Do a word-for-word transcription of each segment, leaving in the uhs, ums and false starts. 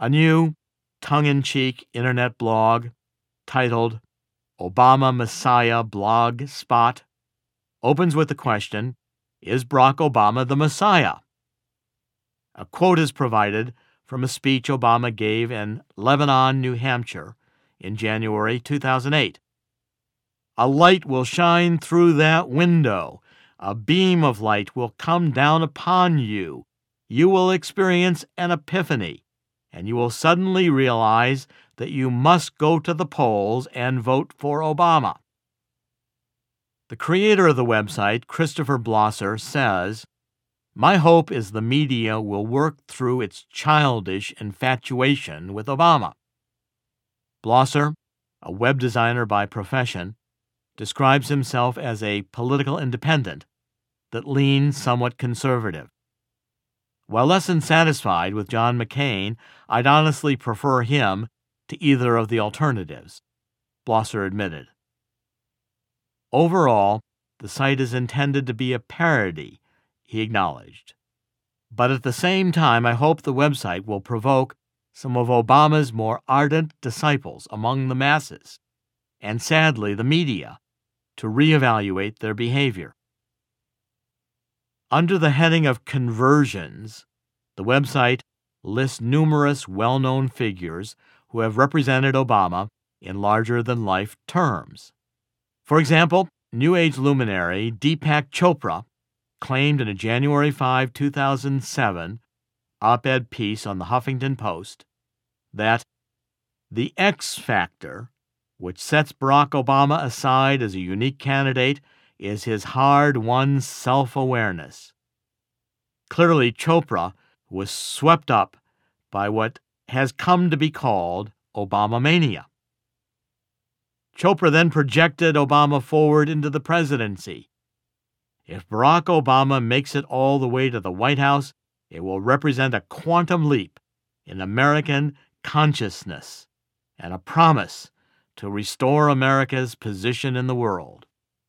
A new, tongue-in-cheek internet blog titled Obama Messiah Blog Spot opens with the question, is Barack Obama the Messiah? A quote is provided from a speech Obama gave in Lebanon, New Hampshire in January two thousand eight. A light will shine through that window. A beam of light will come down upon you. You will experience an epiphany, and you will suddenly realize that you must go to the polls and vote for Obama. The creator of the website, Christopher Blosser, says, "My hope is the media will work through its childish infatuation with Obama." Blosser, a web designer by profession, describes himself as a political independent that leans somewhat conservative. While less than satisfied with John McCain, I'd honestly prefer him to either of the alternatives, Blosser admitted. Overall, the site is intended to be a parody, he acknowledged. But at the same time, I hope the website will provoke some of Obama's more ardent disciples among the masses, and sadly the media, to reevaluate their behavior. Under the heading of conversions, the website lists numerous well-known figures who have represented Obama in larger-than-life terms. For example, New Age luminary Deepak Chopra claimed in a January fifth, two thousand seven op-ed piece on the Huffington Post that the X factor, which sets Barack Obama aside as a unique candidate, is his hard-won self-awareness. Clearly, Chopra was swept up by what has come to be called Obama-mania. Chopra then projected Obama forward into the presidency. If Barack Obama makes it all the way to the White House, it will represent a quantum leap in American consciousness and a promise to restore America's position in the world.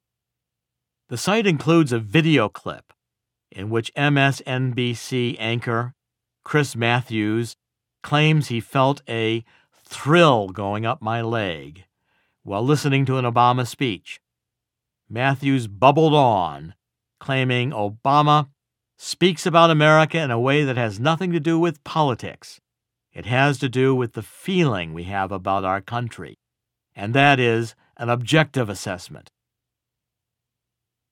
The site includes a video clip in which M S N B C anchor Chris Matthews claims he felt a thrill going up my leg while listening to an Obama speech. Matthews bubbled on, claiming Obama speaks about America in a way that has nothing to do with politics. It has to do with the feeling we have about our country, and that is an objective assessment.